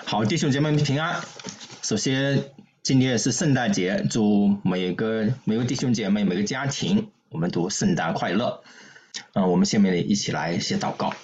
好，弟兄姐妹们平安。首先，今天是圣诞节，祝每个弟兄姐妹、每个家庭，我们都圣诞快乐。我们下面一起来写祷告。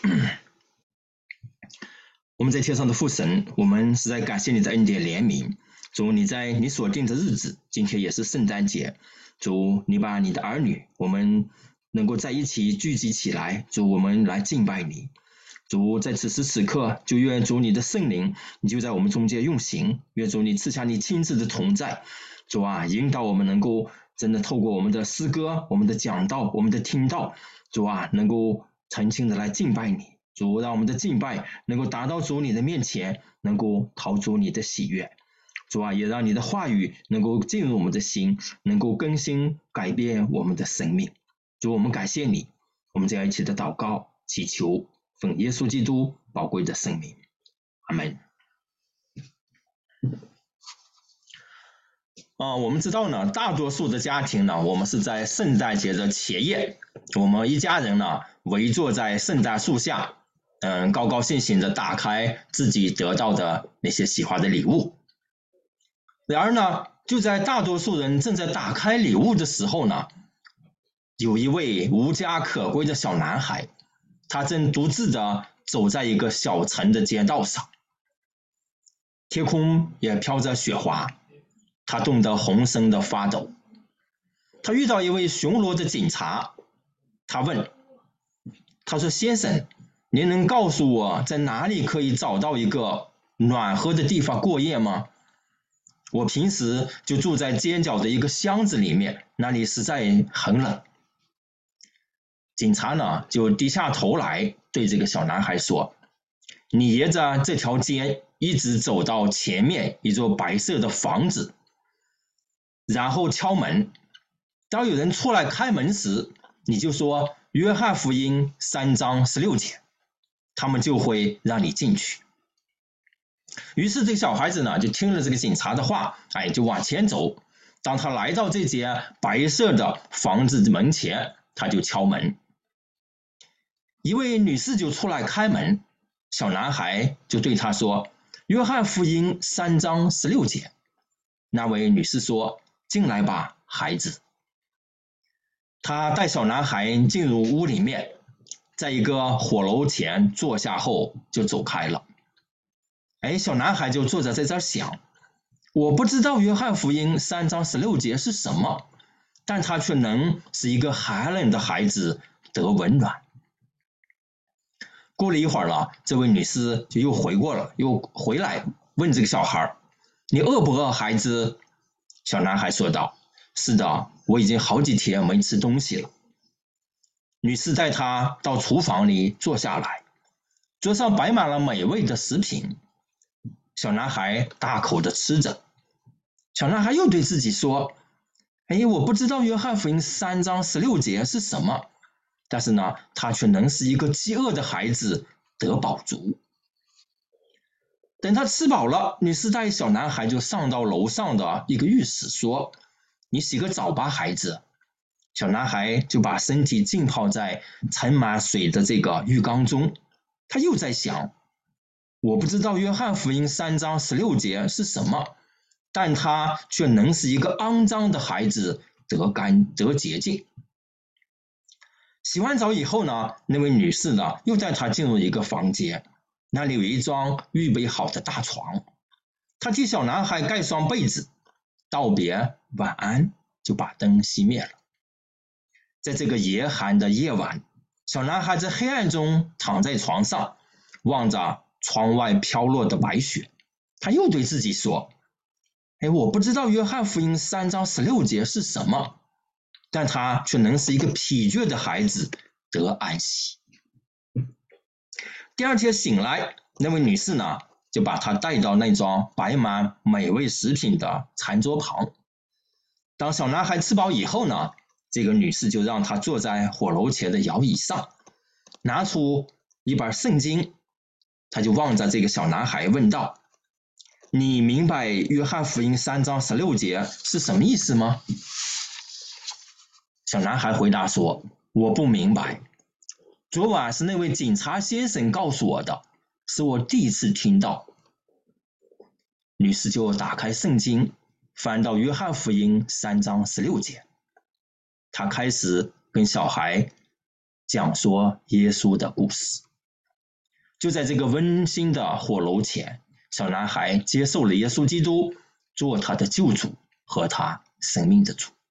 我们在天上的父神，我们实在感谢你的恩典怜悯。主，你在你所定的日子，今天也是圣诞节。主，你把你的儿女，我们能够在一起聚集起来，主，我们来敬拜你。主，在此时此刻，就愿主你的圣灵，你就在我们中间运行，愿主你赐下你亲自的同在。主啊，引导我们能够真的透过我们的诗歌、我们的讲道、我们的听道，主啊，能够诚心的来敬拜你。主，让我们的敬拜能够达到主你的面前，能够讨主你的喜悦。主啊，也让你的话语能够进入我们的心，能够更新改变我们的生命。主，我们感谢你，我们这样一起的祷告祈求，奉耶稣基督宝贵的圣名，阿们。我们知道呢，大多数的家庭呢，我们是在圣诞节的前夜，我们一家人呢围坐在圣诞树下，高高兴兴的打开自己得到的那些喜欢的礼物。然而呢，就在大多数人正在打开礼物的时候呢，有一位无家可归的小男孩，他正独自的走在一个小城的街道上，天空也飘着雪花，他冻得浑身的发抖。他遇到一位巡逻的警察，他说：“先生，您能告诉我在哪里可以找到一个暖和的地方过夜吗？我平时就住在街角的一个箱子里面，那里实在很冷。”警察呢就低下头来对这个小男孩说：“你沿着这条街一直走到前面一座白色的房子，然后敲门。当有人出来开门时，你就说约翰福音3章16节，他们就会让你进去。”于是这个小孩子呢就听了这个警察的话，就往前走。当他来到这间白色的房子门前，他就敲门。一位女士就出来开门，小男孩就对他说：“约翰福音3章16节。”那位女士说：“进来吧，孩子。”他带小男孩进入屋里面，在一个火炉前坐下后就走开了。小男孩就坐在这想，我不知道约翰福音3章16节是什么，但他却能使一个寒冷的孩子得温暖。过了一会儿了，这位女士就又回来问这个小孩：“你饿不饿，孩子？”小男孩说道：“是的，我已经好几天没吃东西了。”女士带他到厨房里坐下来，桌上摆满了美味的食品。小男孩大口的吃着。小男孩又对自己说：“我不知道约翰福音3章16节是什么，但是呢，他却能使一个饥饿的孩子得饱足。”等他吃饱了，女士带小男孩就上到楼上的一个浴室，说：“你洗个澡吧，孩子。”小男孩就把身体浸泡在盛满水的这个浴缸中。他又在想，我不知道约翰福音3章16节是什么，但他却能使一个肮脏的孩子得洁净。洗完澡以后呢，那位女士呢又带他进入一个房间，那里有一张预备好的大床。她替小男孩盖上被子，道别晚安，就把灯熄灭了。在这个严寒的夜晚，小男孩在黑暗中躺在床上，望着窗外飘落的白雪。他又对自己说：“我不知道约翰福音3章16节是什么，但他却能使一个疲倦的孩子得安息。”第二天醒来，那位女士呢就把他带到那张摆满美味食品的餐桌旁。当小男孩吃饱以后呢，这个女士就让他坐在火炉前的摇椅上，拿出一本圣经。他就望着这个小男孩问道：“你明白约翰福音3章16节是什么意思吗？”小男孩回答说：“我不明白。昨晚是那位警察先生告诉我的，是我第一次听到。” 女士就打开圣经，翻到约翰福音3章16节，她开始跟小孩讲说耶稣的故事。就在这个温馨的火炉前，小男孩接受了耶稣基督做他的救主和他生命的主。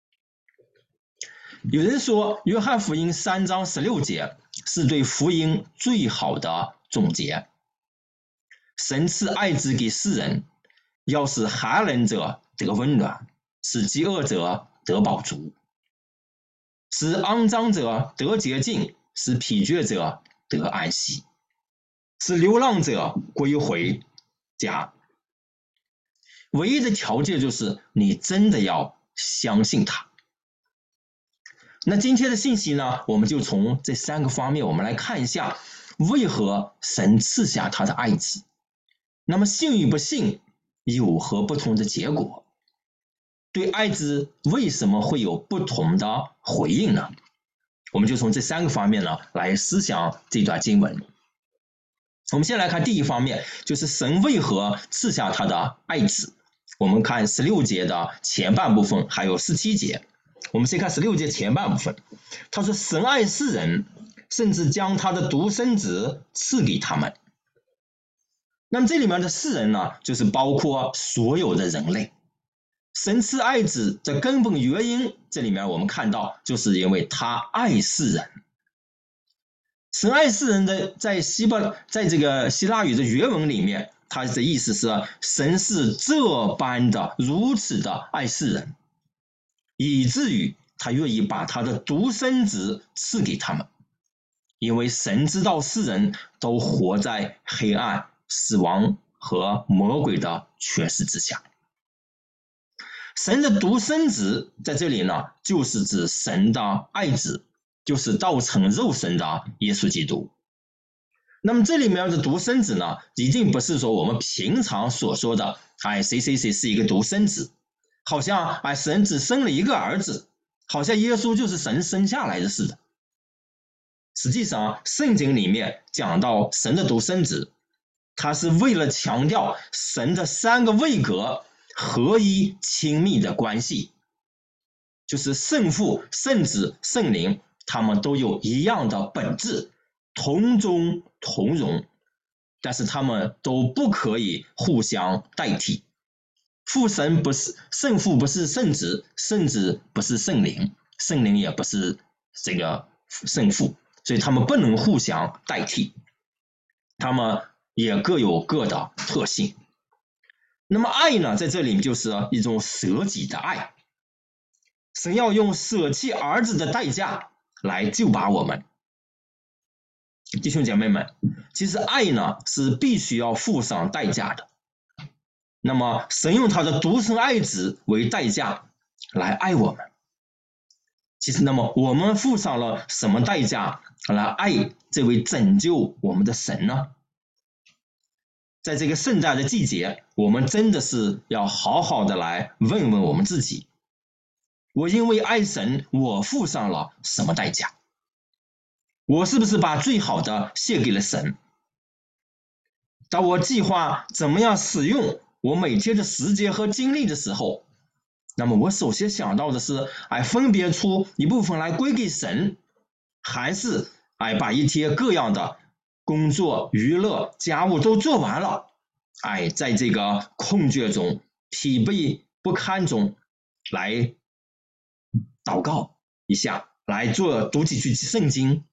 有人说约翰福音3章16节是对福音最好的总结。神赐爱子给世人，要使寒冷者得温暖，使饥饿者得饱足，使肮脏者得洁净，使疲倦者得安息，使流浪者归回家。唯一的条件就是你真的要相信他。那今天的信息呢，我们就从这3个方面我们来看一下，为何神赐下他的爱子。那么信与不信有何不同的结果？对爱子为什么会有不同的回应呢？我们就从这3个方面呢来思想这段经文。我们先来看第一方面，就是神为何赐下他的爱子。我们看16节的前半部分，还有17节。我们先看16节前半部分，他说神爱世人，甚至将他的独生子赐给他们。那么这里面的世人呢，就是包括所有的人类。神赐爱子的根本原因，这里面我们看到，就是因为他爱世人。神爱世人的在这个希腊语的原文里面，它的意思是神是这般的如此的爱世人，以至于他愿意把他的独生子赐给他们。因为神知道世人都活在黑暗、死亡和魔鬼的权势之下。神的独生子在这里呢，就是指神的爱子，就是道成肉身的耶稣基督。那么这里面的独生子呢，一定不是说我们平常所说的谁谁谁是一个独生子，好像神只生了一个儿子，好像耶稣就是神生下来的似的。实际上圣经里面讲到神的独生子，他是为了强调神的3个位格合一亲密的关系，就是圣父、圣子、圣灵，他们都有一样的本质，同宗同荣，但是他们都不可以互相代替。父神不是圣父，不是圣子，圣子不是圣灵，圣灵也不是这个圣父，所以他们不能互相代替，他们也各有各的特性。那么爱呢，在这里就是一种舍己的爱，神要用舍弃儿子的代价来救拔我们。弟兄姐妹们，其实爱呢是必须要付上代价的。那么神用他的独生爱子为代价来爱我们。其实那么我们付上了什么代价来爱这位拯救我们的神呢？在这个圣诞的季节，我们真的是要好好的来问问我们自己，我因为爱神，我付上了什么代价？我是不是把最好的献给了神？当我计划怎么样使用我每天的时间和精力的时候，那么我首先想到的是分别出一部分来归给神，还是把一天各样的工作、娱乐、家务都做完了，在这个空缺中、疲惫不堪中来祷告一下，来读几句圣经。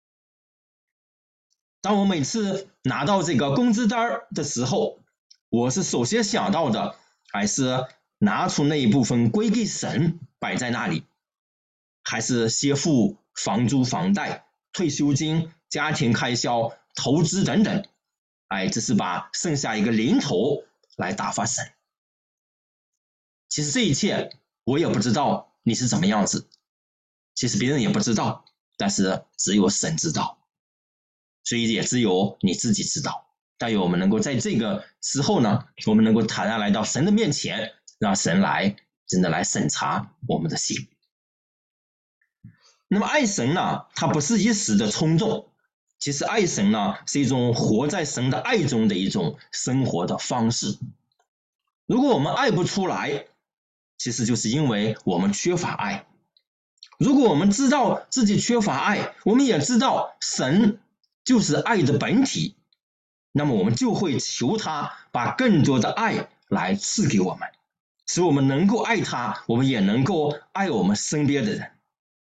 当我每次拿到这个工资单的时候，我是首先想到的还是拿出那一部分归给神摆在那里，还是先付房租、房贷、退休金、家庭开销、投资等等，只是把剩下一个零头来打发神。其实这一切我也不知道你是怎么样子，其实别人也不知道，但是只有神知道，所以也只有你自己知道。但愿我们能够在这个时候呢，我们能够坦然来到神的面前，让神来真的来审查我们的心。那么爱神呢，它不是一时的冲动，其实爱神呢是一种活在神的爱中的一种生活的方式。 如果我们爱不出来，其实就是因为我们缺乏爱。如果我们知道自己缺乏爱，我们也知道神就是爱的本体，那么我们就会求他把更多的爱来赐给我们，使我们能够爱他，我们也能够爱我们身边的人。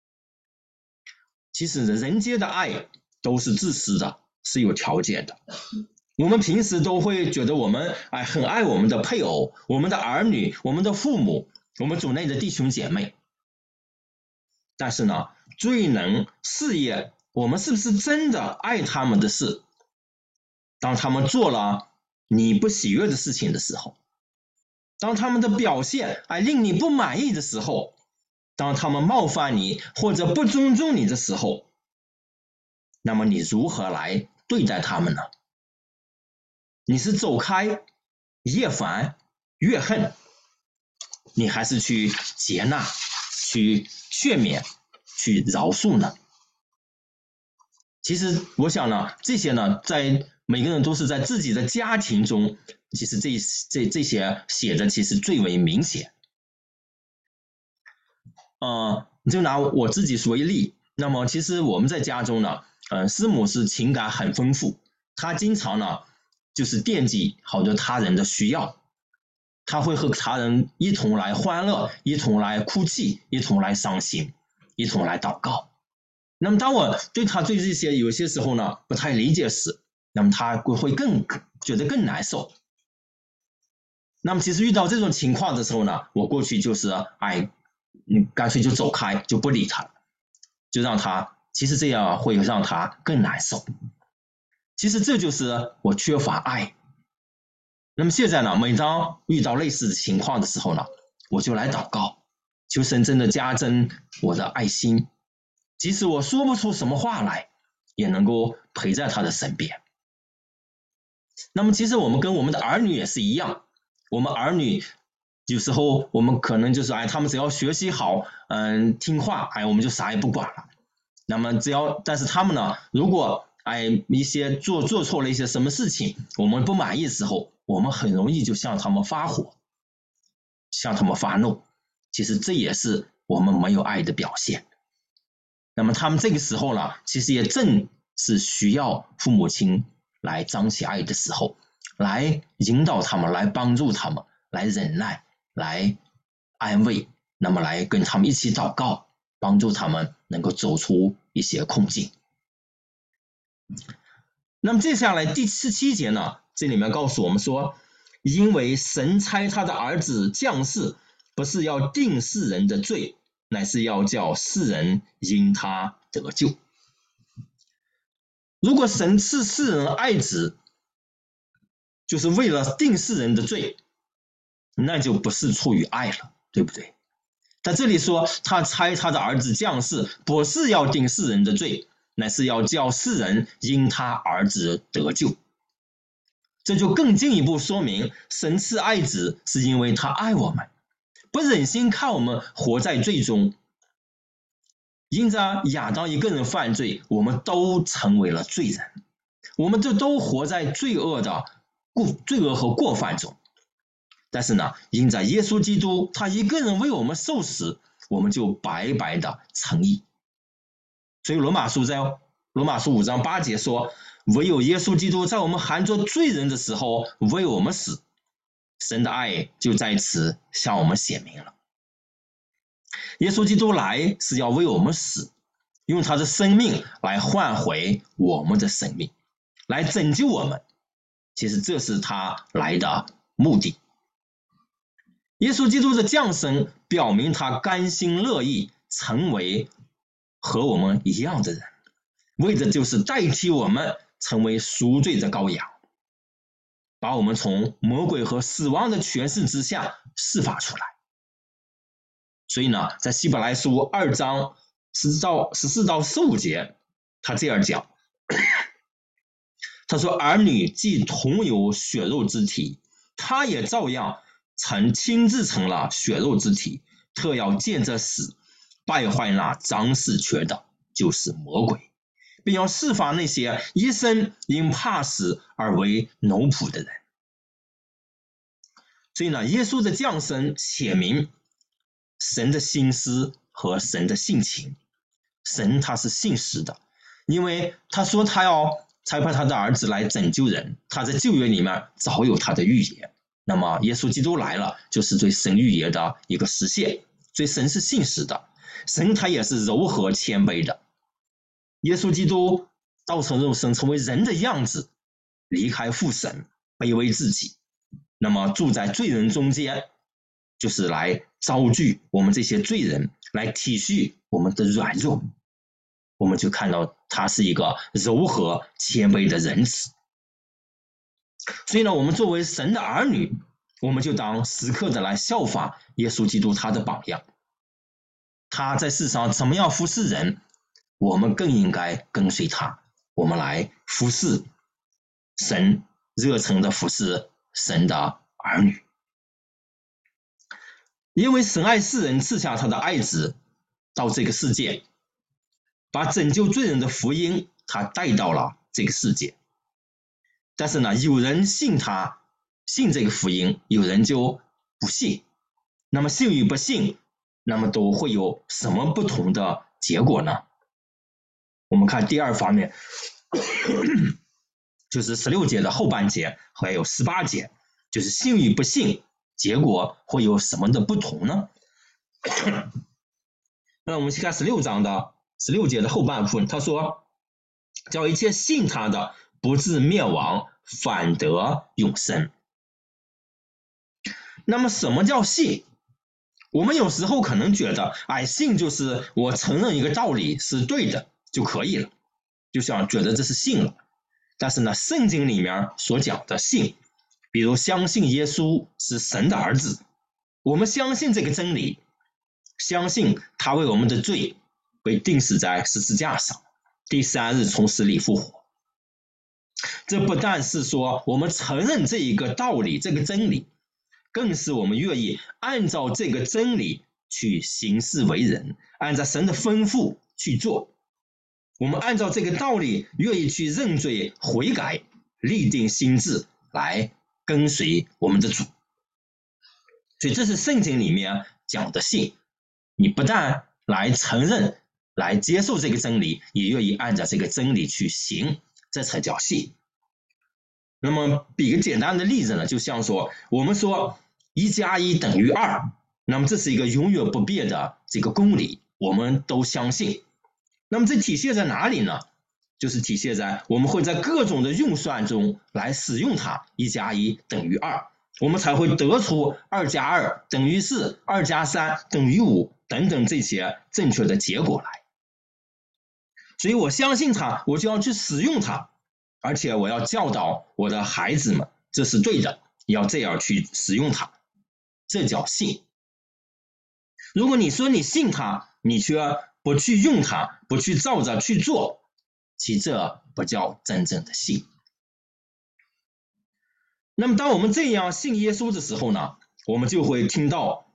其实人间的爱都是自私的，是有条件的。我们平时都会觉得我们很爱我们的配偶、我们的儿女、我们的父母、我们主内的弟兄姐妹。但是呢，最能试验我们是不是真的爱他们的是，当他们做了你不喜悦的事情的时候，当他们的表现令你不满意的时候，当他们冒犯你或者不尊重你的时候，那么你如何来对待他们呢？你是走开、厌烦、怨恨，你还是去接纳、去劝勉、去饶恕呢？其实我想呢，这些呢，在每个人都是在自己的家庭中，其实这些写的其实最为明显。就拿我自己为例，那么其实我们在家中呢，师母是情感很丰富，她经常呢就是惦记好多他人的需要，她会和他人一同来欢乐，一同来哭泣，一同来伤心，一同来祷告。那么当我对她对这些有些时候呢不太理解时，那么她会觉得更难受。那么其实遇到这种情况的时候呢，我过去就是干脆就走开，就不理他了，就让他，其实这样会让他更难受。其实这就是我缺乏爱。那么现在呢，每当遇到类似的情况的时候呢，我就来祷告，求神真的加增我的爱心，即使我说不出什么话来，也能够陪在他的身边。那么其实我们跟我们的儿女也是一样，我们儿女有时候我们可能就是他们只要学习好，听话，我们就啥也不管了。那么但是他们呢，如果一些做错了一些什么事情，我们不满意的时候，我们很容易就向他们发火，向他们发怒。其实这也是我们没有爱的表现。那么他们这个时候呢，其实也正是需要父母亲来彰显爱的时候，来引导他们，来帮助他们，来忍耐，来安慰，那么来跟他们一起祷告，帮助他们能够走出一些困境。那么接下来第17节呢，这里面告诉我们说，因为神差他的儿子降世，不是要定世人的罪，乃是要叫世人因他得救。如果神赐世人爱子，就是为了定世人的罪，那就不是出于爱了，对不对？在这里说他差他的儿子降世，不是要定世人的罪，乃是要叫世人因他儿子得救。这就更进一步说明，神赐爱子是因为他爱我们，不忍心看我们活在罪中。因着亚当一个人犯罪，我们都成为了罪人，我们都活在罪恶和过犯中。但是呢，因着耶稣基督他一个人为我们受死，我们就白白的称义。所以罗马书5章8节说，唯有耶稣基督在我们还作罪人的时候为我们死，神的爱就在此向我们显明了。耶稣基督来是要为我们死，用他的生命来换回我们的生命，来拯救我们。其实这是他来的目的。耶稣基督的降生表明他甘心乐意成为和我们一样的人，为的就是代替我们成为赎罪的羔羊，把我们从魔鬼和死亡的权势之下释放出来。所以呢，在希伯来书2章14到15节，他这样讲，他说，儿女既同有血肉之体，他也照样曾亲自成了血肉之体，特要见着死，败坏那掌死权的，就是魔鬼，并要释放那些一生因怕死而为奴仆的人。 所以呢，耶稣的降生写明神的心思和神的性情。神他是信实的，因为他说他要差派他的儿子来拯救人，他在旧约里面早有他的预言。那么耶稣基督来了，就是对神预言的一个实现。所以神是信实的，神他也是柔和谦卑的。耶稣基督道成肉身，成为人的样子，离开父神，卑微自己，那么住在罪人中间，就是来招聚我们这些罪人，来体恤我们的软弱。我们就看到他是一个柔和谦卑的仁慈。所以呢，我们作为神的儿女，我们就当时刻的来效法耶稣基督他的榜样。他在世上怎么样服侍人，我们更应该跟随他，我们来服侍神，热诚的服侍神的儿女。因为神爱世人，赐下他的爱子到这个世界，把拯救罪人的福音他带到了这个世界。但是呢，有人信这个福音，有人就不信。那么信与不信，那么都会有什么不同的结果呢？我们看第二方面，就是16节的后半节，还有18节，就是信与不信，结果会有什么的不同呢？那我们先看16章的16节的后半部分，他说：“叫一切信他的不至灭亡，反得永生。”那么什么叫信？我们有时候可能觉得，信就是我承认一个道理是对的就可以了，就想觉得这是信了。但是呢，圣经里面所讲的信，比如相信耶稣是神的儿子，我们相信这个真理，相信他为我们的罪被钉死在十字架上，第3日从死里复活。这不但是说我们承认这一个道理，这个真理，更是我们愿意按照这个真理去行事为人，按照神的吩咐去做。我们按照这个道理，愿意去认罪悔改，立定心志来跟随我们的主。所以这是圣经里面讲的信，你不但来承认来接受这个真理，也愿意按照这个真理去行，这才叫信。那么比个简单的例子呢，就像说我们说1+1等于2，那么这是一个永远不变的这个公理，我们都相信。那么这体现在哪里呢？就是体现在我们会在各种的运算中来使用它，1+1等于2，我们才会得出2+2等于4， 2+3等于5等等这些正确的结果来。所以我相信它，我就要去使用它，而且我要教导我的孩子们，这是对的，要这样去使用它，这叫信。如果你说你信它，你却不去用它，不去照着去做，其这不叫真正的信。那么当我们这样信耶稣的时候呢，我们就会听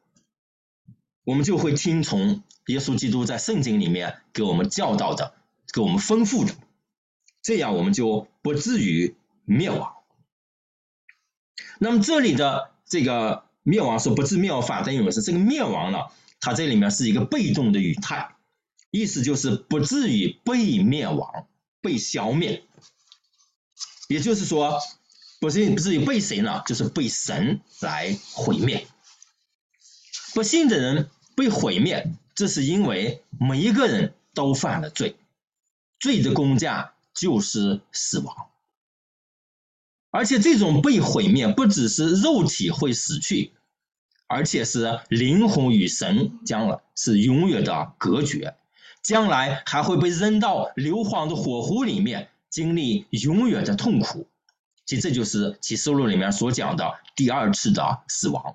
从耶稣基督在圣经里面给我们教导的，给我们吩咐的，这样我们就不至于灭亡。那么这里的这个灭亡说不至灭亡，反等于是这个灭亡了，它这里面是一个被动的语态，意思就是不至于被灭亡，被消灭。也就是说，不至于被谁呢？就是被神来毁灭。不信的人被毁灭，这是因为每一个人都犯了罪，罪的工价就是死亡。而且这种被毁灭不只是肉体会死去，而且是灵魂与神将是永远的隔绝，将来还会被扔到硫磺的火湖里面，经历永远的痛苦。其实这就是启示录里面所讲的第2次的死亡。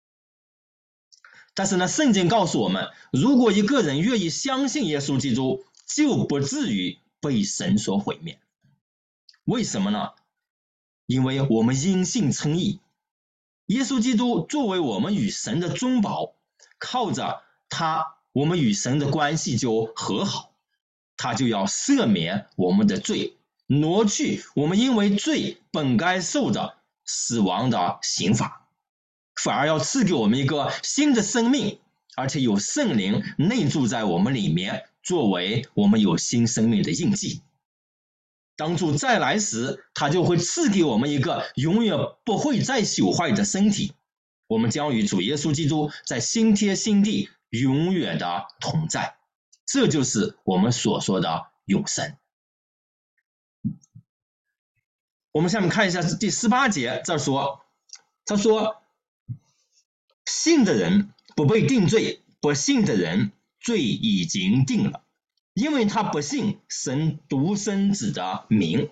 但是呢，圣经告诉我们，如果一个人愿意相信耶稣基督，就不至于被神所毁灭。为什么呢？因为我们因信称义，耶稣基督作为我们与神的中保，靠着他，我们与神的关系就和好，他就要赦免我们的罪，挪去我们因为罪本该受的死亡的刑罚。 反而要赐给我们一个新的生命，而且有圣灵内住在我们里面，作为我们有新生命的印记。当主再来时，他就会赐给我们一个永远不会再朽坏的身体，我们将与主耶稣基督在新天新地永远的同在，这就是我们所说的永生。我们下面看一下第18节，这说，他说信的人不被定罪，不信的人罪已经定了，因为他不信神独生子的名。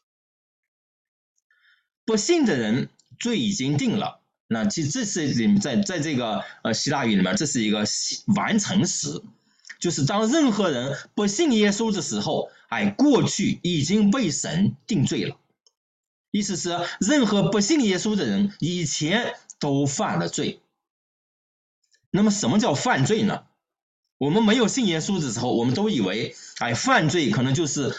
不信的人罪已经定了，那其实这是在这个希腊语里面，这是一个完成时，就是当任何人不信耶稣的时候，过去已经被神定罪了。意思是任何不信耶稣的人以前都犯了罪。那么什么叫犯罪呢？我们没有信耶稣的时候，我们都以为犯罪可能就是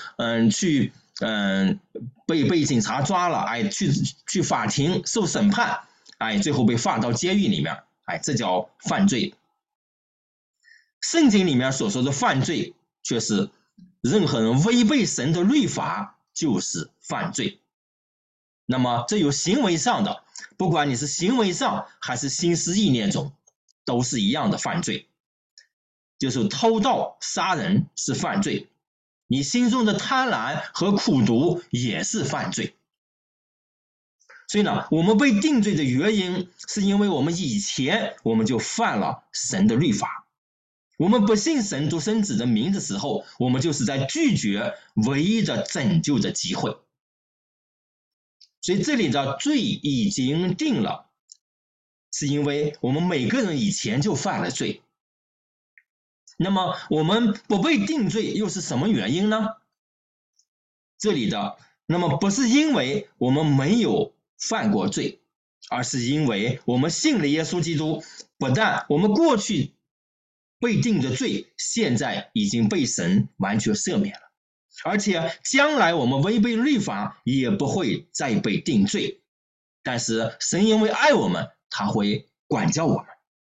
被警察抓了，去法庭受审判，最后被放到监狱里面，这叫犯罪。圣经里面所说的犯罪却是任何人违背神的律法就是犯罪。那么这有行为上的，不管你是行为上还是心思意念中，都是一样的犯罪。就是偷盗杀人是犯罪，你心中的贪婪和苦毒也是犯罪。所以呢，我们被定罪的原因是因为我们以前我们就犯了神的律法，我们不信神独生子的名的时候，我们就是在拒绝唯一的拯救的机会。所以这里的罪已经定了，是因为我们每个人以前就犯了罪。那么我们不被定罪又是什么原因呢？这里的那么不是因为我们没有犯过罪，而是因为我们信了耶稣基督，不但我们过去被定的罪现在已经被神完全赦免了，而且将来我们违背律法也不会再被定罪。但是神因为爱我们，他会管教我们。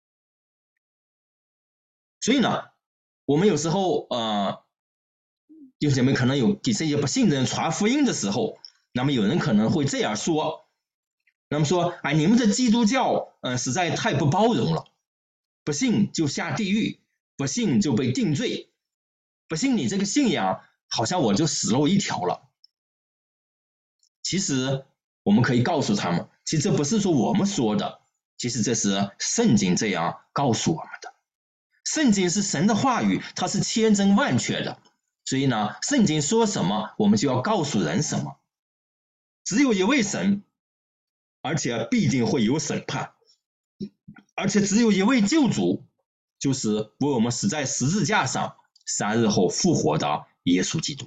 所以呢，我们有时候弟兄姐妹可能有给这些不信的人传福音的时候，那么有人可能会这样说，那么说你们的基督教实在太不包容了，不信就下地狱，不信就被定罪，不信你这个信仰好像我就死路一条了。其实我们可以告诉他们，其实这不是说我们说的，其实这是圣经这样告诉我们的。圣经是神的话语，它是千真万确的，所以呢，圣经说什么我们就要告诉人什么。只有一位神，而且必定会有审判，而且只有一位救主，就是为我们死在十字架上3日后复活的耶稣基督。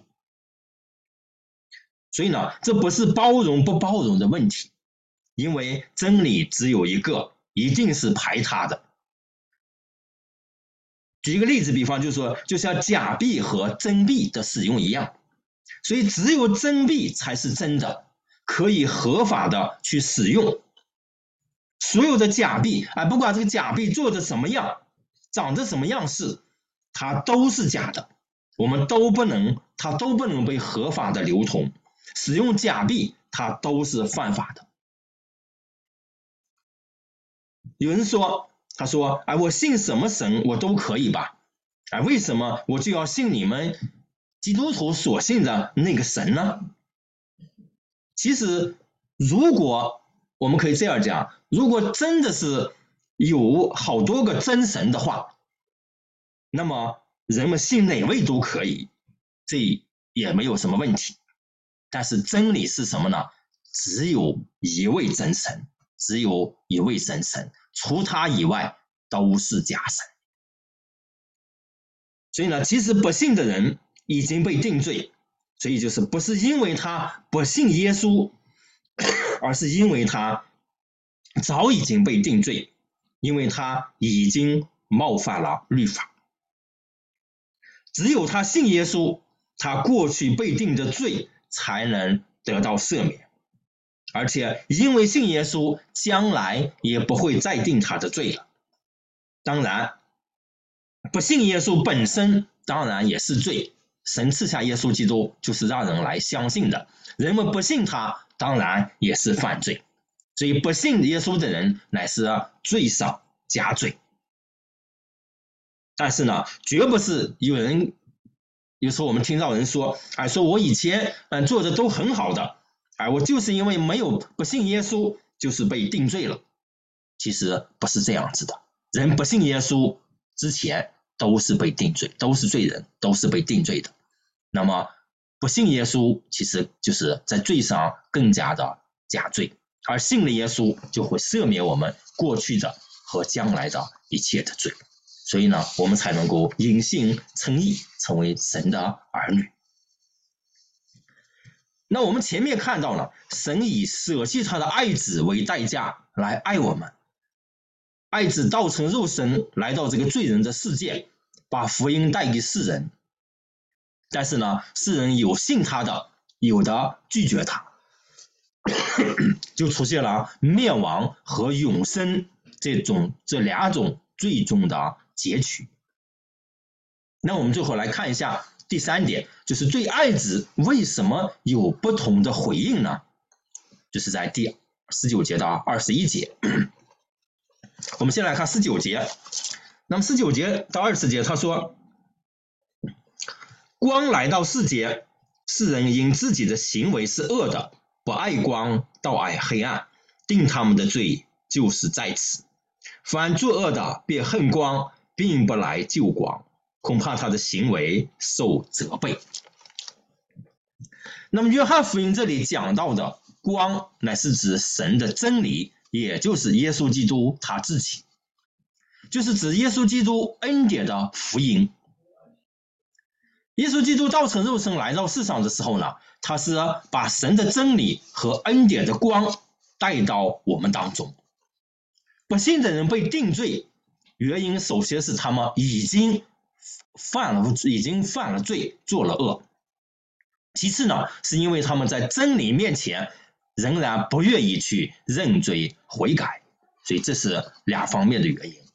所以呢，这不是包容不包容的问题，因为真理只有一个，一定是排他的。举一个例子，比方就是说，就像假币和真币的使用一样，所以只有真币才是真的，可以合法的去使用。所有的假币，不管这个假币做的什么样，长得什么样式，它都是假的，我们它都不能被合法的流通。使用假币，它都是犯法的。有人说，他说，我信什么神我都可以吧？为什么我就要信你们基督徒所信的那个神呢？其实，如果我们可以这样讲，如果真的是有好多个真神的话，那么人们信哪位都可以，这也没有什么问题。但是真理是什么呢？只有一位真神，只有一位真神，除他以外都是假神。所以呢，其实不信的人已经被定罪，所以就是不是因为他不信耶稣，而是因为他早已经被定罪，因为他已经冒犯了律法。只有他信耶稣，他过去被定的罪才能得到赦免， 而且因为信耶稣，将来也不会再定他的罪了。当然，不信耶稣本身当然也是罪，神赐下耶稣基督就是让人来相信的，人们不信他当然也是犯罪，所以不信耶稣的人乃是罪上加罪。但是呢，绝不是有时候我们听到人说，说我以前做的都很好的，我就是因为不信耶稣，就是被定罪了。其实不是这样子的，人不信耶稣之前都是被定罪，都是罪人，都是被定罪的。那么不信耶稣，其实就是在罪上更加的加罪，而信了耶稣，就会赦免我们过去的和将来的一切的罪。所以呢，我们才能够因信称义，成为神的儿女。那我们前面看到了，神以舍弃他的爱子为代价来爱我们，爱子道成肉身来到这个罪人的世界，把福音带给世人。但是呢，世人有信他的，有的拒绝他，就出现了灭亡和永生这两种最终的结局。那我们最后来看一下第3点，就是对爱子为什么有不同的回应呢？就是在第19节到21节。我们先来看19节。那么19节到20节，他说，光来到世界，世人因自己的行为是恶的，不爱光，倒爱黑暗，定他们的罪就是在此。凡作恶的便恨光，并不来救光，恐怕他的行为受责备。那么约翰福音这里讲到的光，乃是指神的真理，也就是耶稣基督他自己，就是指耶稣基督恩典的福音。耶稣基督道成肉身来到世上的时候呢，他是把神的真理和恩典的光带到我们当中。不信的人被定罪，原因首先是他们已经犯了罪，做了恶。其次呢，是因为他们在真理面前仍然不愿意去认罪悔改，所以这是2方面的原因。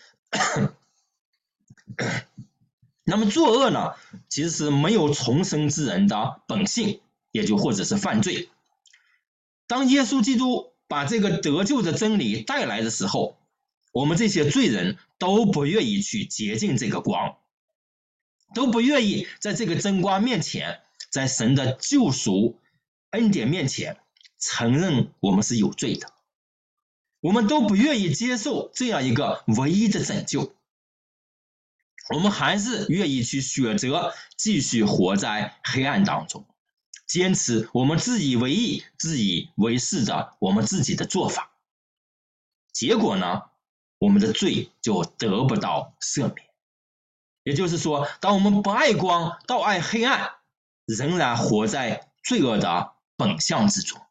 那么作恶呢，其实是没有重生之人的本性，也就或者是犯罪。当耶稣基督把这个得救的真理带来的时候，我们这些罪人都不愿意去接近这个光，都不愿意在这个真光面前，在神的救赎恩典面前承认我们是有罪的，我们都不愿意接受这样一个唯一的拯救，我们还是愿意去选择继续活在黑暗当中，坚持我们自以为意、自以为是的我们自己的做法。结果呢，我们的罪就得不到赦免。也就是说，当我们不爱光，倒爱黑暗，仍然活在罪恶的本相之中。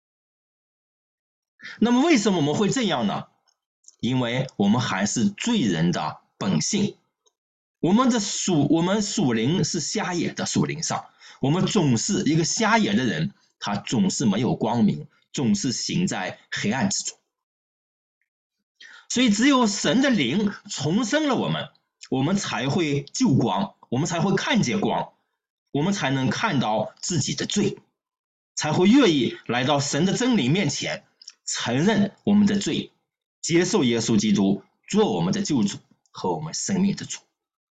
那么为什么我们会这样呢？因为我们还是罪人的本性。我们属灵是瞎眼的属灵上，我们总是一个瞎眼的人，他总是没有光明，总是行在黑暗之中。所以只有神的灵重生了我们，我们才会救光，我们才会看见光，我们才能看到自己的罪，才会愿意来到神的真理面前，承认我们的罪，接受耶稣基督做我们的救主和我们生命的主。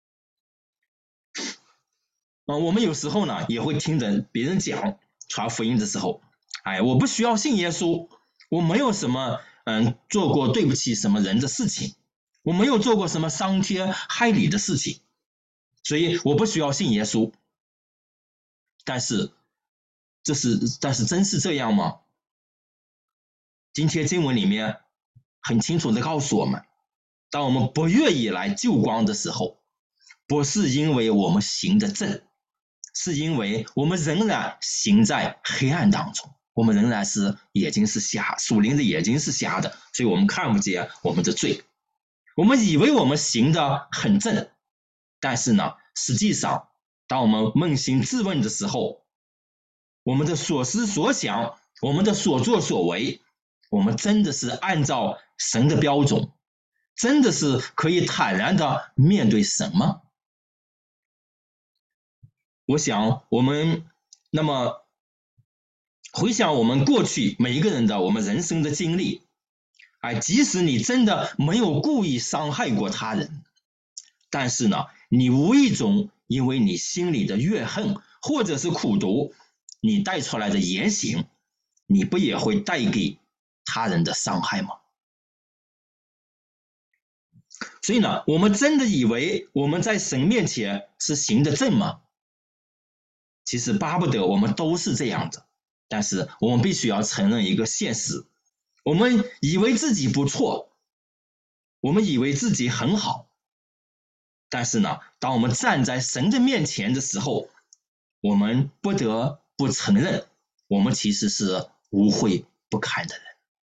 我们有时候呢也会听着别人讲传福音的时候，我不需要信耶稣，我没有什么做过对不起什么人的事情，我没有做过什么伤天害理的事情，所以我不需要信耶稣。但是真是这样吗？今天经文里面很清楚的告诉我们，当我们不愿意来救光的时候，不是因为我们行得正，是因为我们仍然行在黑暗当中，我们仍然是眼睛是瞎，属灵的眼睛是瞎的，所以我们看不见我们的罪。我们以为我们行得很正，但是呢，实际上当我们扪心自问的时候，我们的所思所想我们的所作所为，我们真的是按照神的标准，真的是可以坦然的面对神吗？我想我们那么回想我们过去每一个人的我们人生的经历，即使你真的没有故意伤害过他人，但是呢，你无意中因为你心里的怨恨或者是苦毒，你带出来的言行，你不也会带给他人的伤害吗？所以呢，我们真的以为我们在神面前是行得正吗？其实巴不得我们都是这样的，但是我们必须要承认一个现实，我们以为自己不错，我们以为自己很好，但是呢，当我们站在神的面前的时候，我们不得不承认，我们其实是污秽不堪的人。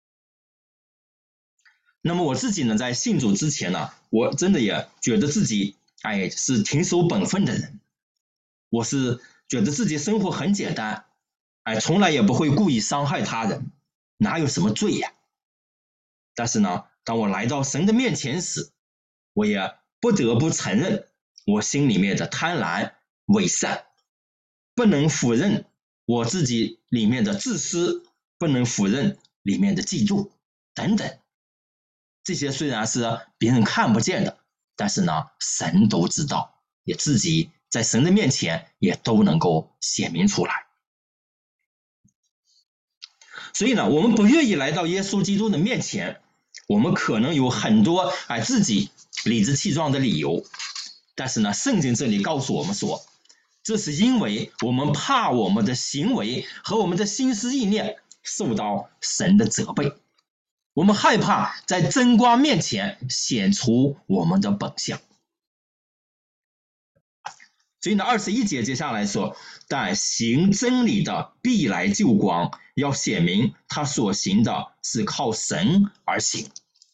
那么我自己呢，在信主之前呢，我真的也觉得自己是挺守本分的人，我是觉得自己生活很简单，从来也不会故意伤害他人，哪有什么罪呀？但是呢，当我来到神的面前时，我也不得不承认我心里面的贪婪、伪善，不能否认我自己里面的自私，不能否认里面的嫉妒等等。这些虽然是别人看不见的，但是呢，神都知道，也自己在神的面前也都能够显明出来。所以呢，我们不愿意来到耶稣基督的面前，我们可能有很多自己理直气壮的理由，但是呢，圣经这里告诉我们说，这是因为我们怕我们的行为和我们的心思意念受到神的责备，我们害怕在真光面前显出我们的本相。所以呢，21节接下来说，但行真理的必来救光，要显明他所行的是靠神而行。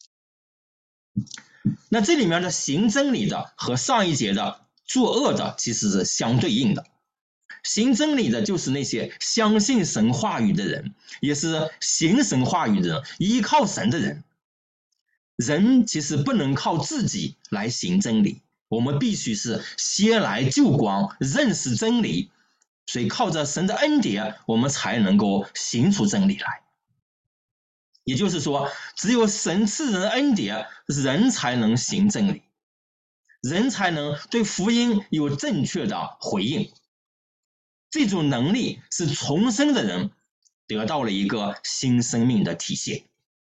那这里面的行真理的和上一节的作恶的其实是相对应的。行真理的就是那些相信神话语的人，也是行神话语的人，依靠神的人。人其实不能靠自己来行真理，我们必须是先来救光，认识真理，所以靠着神的恩典，我们才能够行出真理来。也就是说，只有神赐人恩典，人才能行真理，人才能对福音有正确的回应。这种能力是重生的人得到了一个新生命的体现。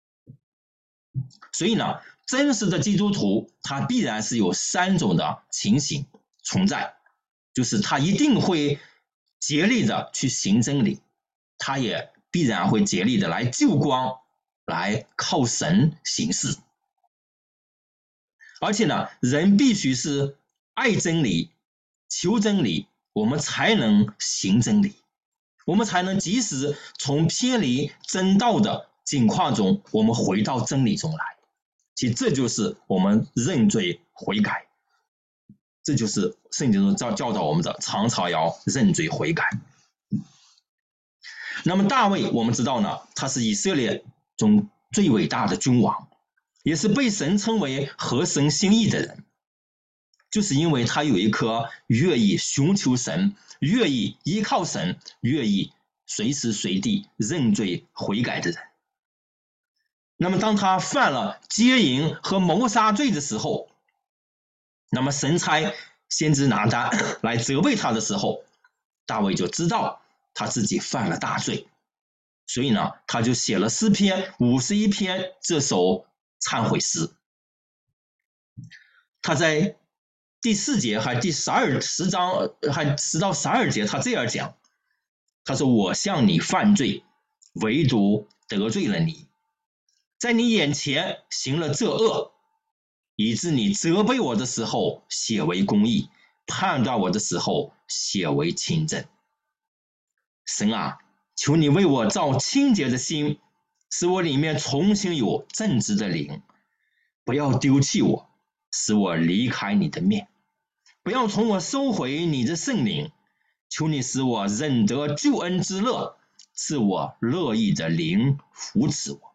所以呢，真实的基督徒他必然是有3种的情形存在，就是他一定会竭力的去行真理，他也必然会竭力的来救光，来靠神行事。而且呢，人必须是爱真理、求真理，我们才能行真理，我们才能及时从偏离真道的境况中，我们回到真理中来。其实这就是我们认罪悔改，这就是圣经中教导我们的，常常要认罪悔改。那么大卫我们知道呢，他是以色列中最伟大的君王，也是被神称为合神心意的人，就是因为他有一颗愿意寻求神，愿意依靠神，愿意随时随地认罪悔改的人。那么当他犯了奸淫和谋杀罪的时候，那么神差先知拿单来责备他的时候，大卫就知道他自己犯了大罪，所以呢，他就写了诗篇51篇这首忏悔诗。他在第4节还第10章还10到12节，他这样讲，他说：“我向你犯罪，唯独得罪了你，在你眼前行了这恶，以致你责备我的时候写为公义，判断我的时候写为清正。神啊，求你为我造清洁的心，使我里面重新有正直的灵，不要丢弃我，使我离开你的面，不要从我收回你的圣灵。求你使我认得救恩之乐， 赐我乐意的灵扶持我。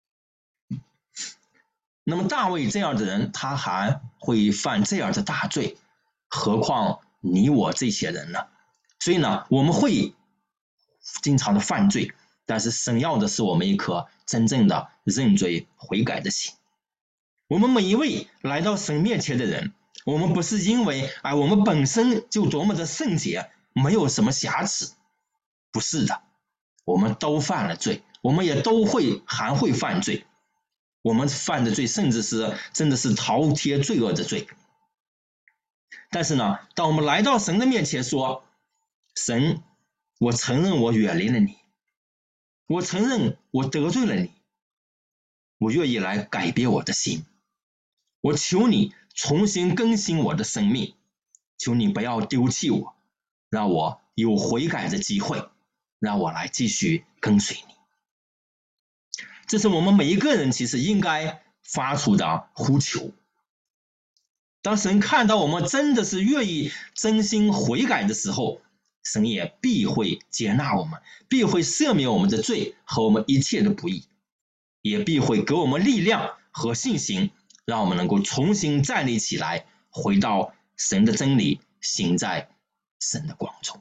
那么大卫这样的人，他还会犯这样的大罪，何况你我这些人呢？所以呢，我们会经常的犯罪，但是神要的是我们一颗真正的认罪悔改的心。我们每一位来到神面前的人，我们不是因为我们本身就多么的圣洁，没有什么瑕疵，不是的，我们都犯了罪，我们也都还会犯罪，我们犯的罪甚至是真的是滔天罪恶的罪。但是呢，当我们来到神的面前说，神，我承认我远离了你，我承认我得罪了你，我愿意来改变我的心，我求你重新更新我的生命，求你不要丢弃我，让我有悔改的机会，让我来继续跟随你。这是我们每一个人其实应该发出的呼求。当神看到我们真的是愿意真心悔改的时候，神也必会接纳我们，必会赦免我们的罪和我们一切的不义，也必会给我们力量和信心，让我们能够重新站立起来，回到神的真理，行在神的光中。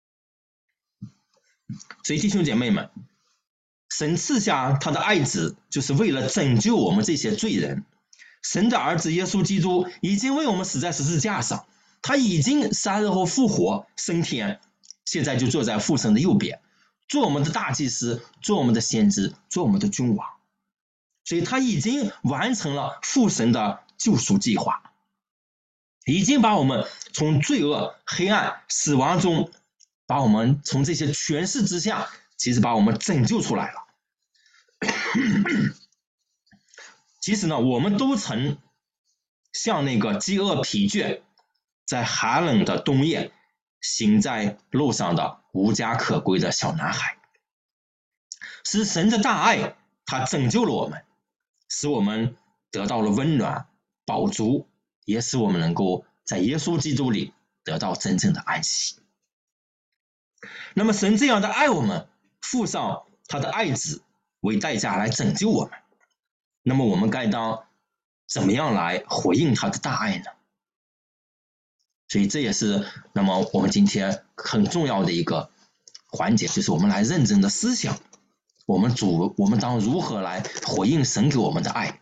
所以弟兄姐妹们，神赐下他的爱子，就是为了拯救我们这些罪人。神的儿子耶稣基督已经为我们死在十字架上，他已经3日后复活升天，现在就坐在父神的右边，做我们的大祭司，做我们的先知，做我们的君王。所以他已经完成了父神的救赎计划，已经把我们从罪恶、黑暗、死亡中，把我们从这些权势之下，其实把我们拯救出来了。其实呢，我们都曾像那个饥饿疲倦，在寒冷的冬夜行在路上的无家可归的小男孩。是神的大爱，他拯救了我们，使我们得到了温暖、饱足，也使我们能够在耶稣基督里得到真正的安息。那么神这样的爱我们，付上他的爱子为代价来拯救我们，那么我们该当怎么样来回应他的大爱呢？所以这也是那么我们今天很重要的一个环节，就是我们来认真的思想，我们当如何来回应神给我们的爱。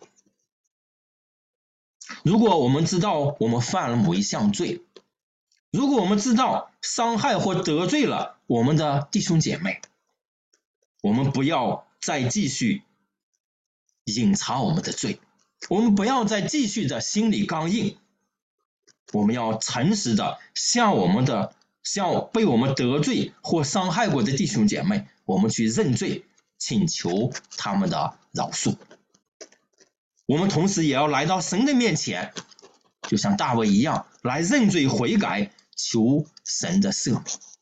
如果我们知道我们犯了某一项罪，如果我们知道伤害或得罪了我们的弟兄姐妹，我们不要再继续隐藏我们的罪，我们不要再继续的心里刚硬，我们要诚实的向被我们得罪或伤害过的弟兄姐妹，我们去认罪，请求他们的饶恕。我们同时也要来到神的面前，就像大卫一样，来认罪悔改，求神的赦免。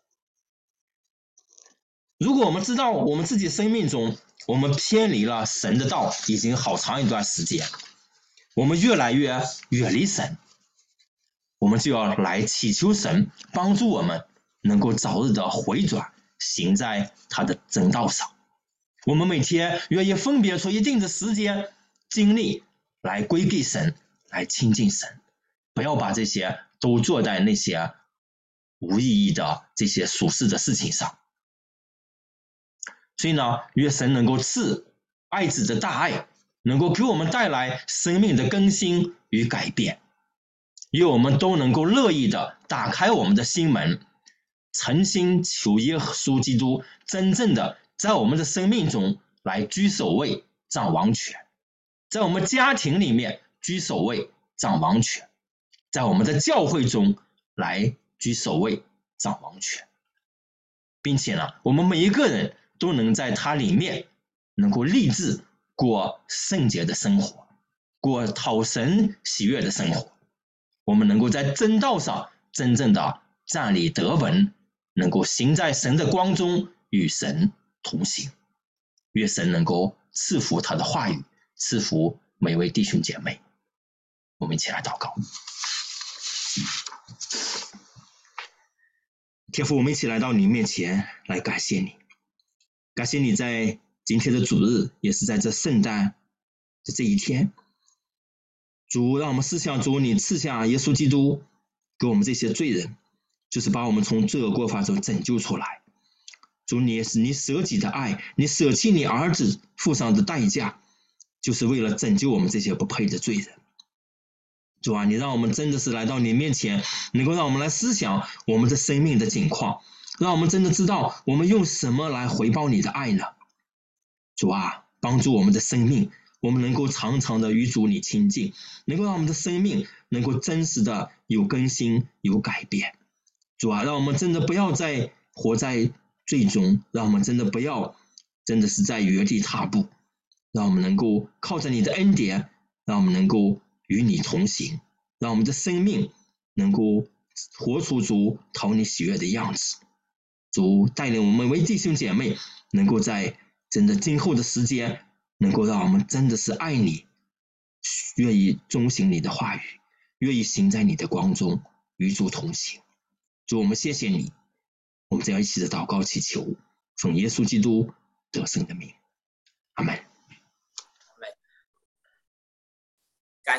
如果我们知道我们自己生命中我们偏离了神的道已经好长一段时间，我们越来越远离神，我们就要来祈求神帮助我们能够早日的回转，行在他的正道上。我们每天愿意分别出一定的时间精力来归给神，来亲近神，不要把这些都做在那些无意义的这些俗世的事情上。所以呢，愿神能够赐爱子的大爱，能够给我们带来生命的更新与改变，愿我们都能够乐意的打开我们的心门，诚心求耶稣基督真正的在我们的生命中来居首位掌王权，在我们家庭里面居首位掌王权，在我们的教会中来居首位掌王权，并且呢，我们每一个人都能在它里面能够立志过圣洁的生活，过讨神喜悦的生活。我们能够在真道上真正的站立得稳，能够行在神的光中，与神同行。愿神能够赐福他的话语，赐福每位弟兄姐妹。我们一起来祷告。天父，我们一起来到你面前来感谢你， 感谢你在今天的主日，也是在这圣诞的这一天，主，让我们思想主你赐下耶稣基督给我们这些罪人，就是把我们从罪恶过犯中拯救出来。主，你是你舍己的爱，你舍弃你儿子付上的代价，就是为了拯救我们这些不配的罪人。主啊，你让我们真的是来到你面前，能够让我们来思想我们的生命的境况，让我们真的知道我们用什么来回报你的爱呢？主啊，帮助我们的生命，我们能够常常的与主你亲近，能够让我们的生命能够真实的有更新有改变。主啊，让我们真的不要再活在罪中，让我们真的不要真的是在原地踏步，让我们能够靠着你的恩典，让我们能够与你同行，让我们的生命能够活出主讨你喜悦的样子。主带领我们为弟兄姐妹，能够在真的今后的时间，能够让我们真的是爱你，愿意遵行你的话语，愿意行在你的光中，与主同行。主，我们谢谢你，我们这样一起的祷告祈求，奉耶稣基督得胜的名，阿们。